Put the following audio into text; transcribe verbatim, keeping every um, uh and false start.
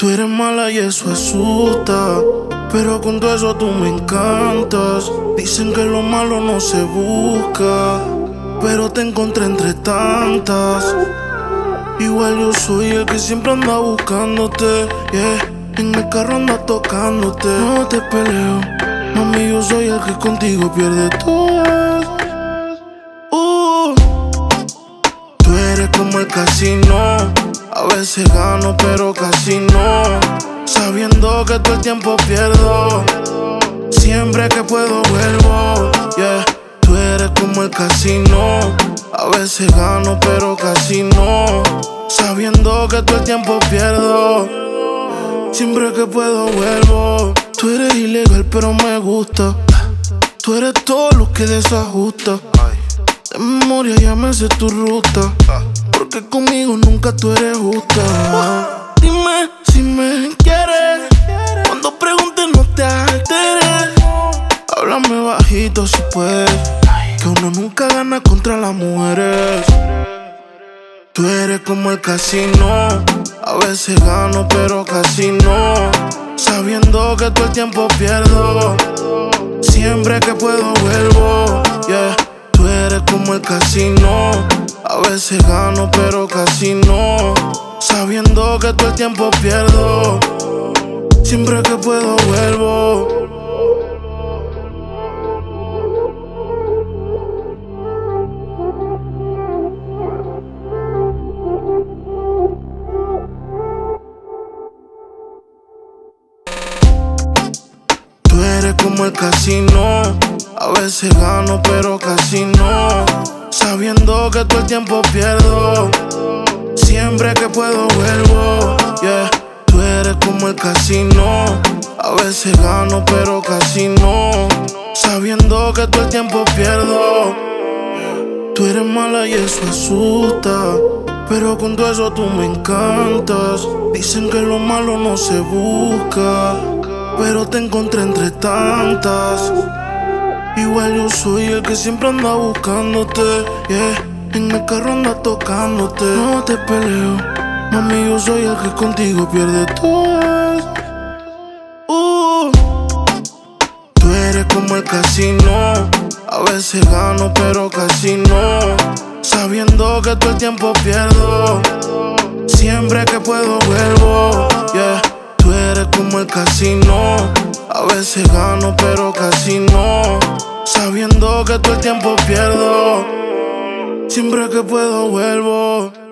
Tú eres mala y eso asusta, pero con todo eso tú me encantas. Dicen que lo malo no se busca, pero te encontré entre tantas. Igual yo soy el que siempre anda buscándote, yeah. En el carro anda tocándote. No te peleo, mami, yo soy el que contigo pierde todo. uh. Tú eres como el casino, a veces gano pero casi no, sabiendo que todo el tiempo pierdo. Siempre que puedo vuelvo, yeah. Tú eres como el casino, a veces gano pero casi no, sabiendo que todo el tiempo pierdo. Siempre que puedo vuelvo. Tú eres ilegal pero me gusta. Tú eres todo lo que desajusta. De memoria ya me sé tu ruta, porque conmigo nunca tú eres justa. Dime si me quieres, cuando preguntes no te alteres. Háblame bajito si puedes, que uno nunca gana contra las mujeres. Tú eres como el casino, a veces gano pero casi no, sabiendo que todo el tiempo pierdo. Siempre que puedo vuelvo, yeah. Tú eres como el casino, a veces gano pero casi no, sabiendo que todo el tiempo pierdo. Siempre que puedo vuelvo. Tú eres como el casino, a veces gano pero casi no, sabiendo que todo el tiempo pierdo. Siempre que puedo vuelvo, yeah. Tú eres como el casino, a veces gano pero casi no, sabiendo que todo el tiempo pierdo. Tú eres mala y eso asusta, pero con todo eso tú me encantas. Dicen que lo malo no se busca, pero te encontré entre tantas. Igual yo soy el que siempre anda buscándote, yeah. En el carro anda tocándote. No te peleo, mami, yo soy el que contigo pierde todo. uh. Tú eres como el casino, a veces gano pero casi no, sabiendo que todo el tiempo pierdo. Siempre que puedo vuelvo, yeah. Tú eres como el casino, a veces gano pero casi no, sabiendo que todo el tiempo pierdo. Siempre que puedo vuelvo.